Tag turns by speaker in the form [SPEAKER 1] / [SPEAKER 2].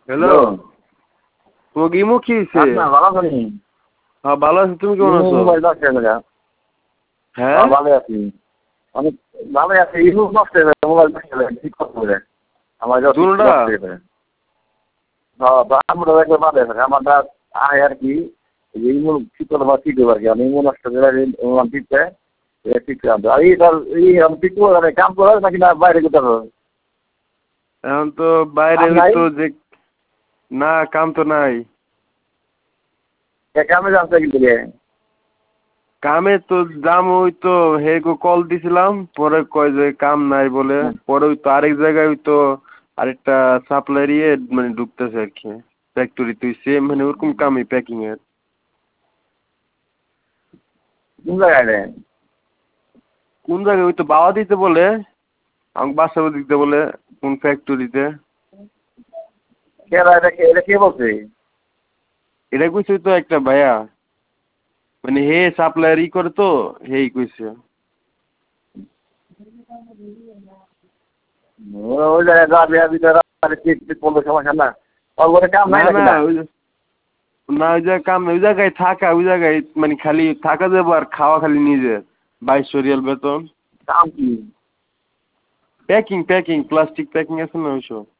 [SPEAKER 1] Hello, তোমাকে imo কি হয়েছে?
[SPEAKER 2] না ভালো করি।
[SPEAKER 1] হ্যাঁ ভালো আছি, তুমি কেমন আছো? হ্যাঁ
[SPEAKER 2] ভালো আছি, অনেক ভালো আছি। ইমো নষ্ট হয়ে গেছে, মোবাইল নষ্ট হয়ে গেছে, ঠিক করতে হবে। আমার
[SPEAKER 1] দুটোটা
[SPEAKER 2] আমরা একবার বাদে আমারটা আয় আর কি ইমো ঠিক করতে পারছি আর কি। আমি ইমো নষ্ট করে ঠিকছে ঠিক করে আর এই আমি ঠিক করে কাম করে নাকি না বাইরে কোথাও?
[SPEAKER 1] এখন তো বাইরে তো যে না কাম তো নাই।
[SPEAKER 2] কামে যাচ্ছে কিন্তু
[SPEAKER 1] কামে তো যাম, ওই তো হেগো কল দিছিলাম, পরে কয় যে কাম নাই বলে। পরে ওই তো আরেক জায়গায় ওই তো আরেকটা সাপ্লায়ার মানে ঢুকতেছে আর কি ফ্যাক্টরি, তুই সেম মানে ওরকম কামই প্যাকিং এর।
[SPEAKER 2] কোন জায়গায়?
[SPEAKER 1] কোন জায়গায় ওই তো বাওয়া দিতে বলে, আমাকে বাসাবো দিতে বলে কোন ফ্যাক্টরিতে।
[SPEAKER 2] এটা কে বলছে?
[SPEAKER 1] এটা কইছে তো একটা ভাইয়া, মানে হে সাপ্লায়ার করে তো হেই কইছে।
[SPEAKER 2] ওই জায়গায় যাবে ভিতরে ঠিক করলে সমস্যা না। ওর কাম নাই নাকি না?
[SPEAKER 1] না ওই জায়গায় কাম ওই জায়গায় থাকা, ওই জায়গায় মানে খালি থাকা যাবো আর খাওয়া খালি নিজে। 2200 রিয়াল বেতন।
[SPEAKER 2] কাম কি?
[SPEAKER 1] প্যাকিং প্যাকিং প্লাস্টিক প্যাকিং আছে না ওইসব।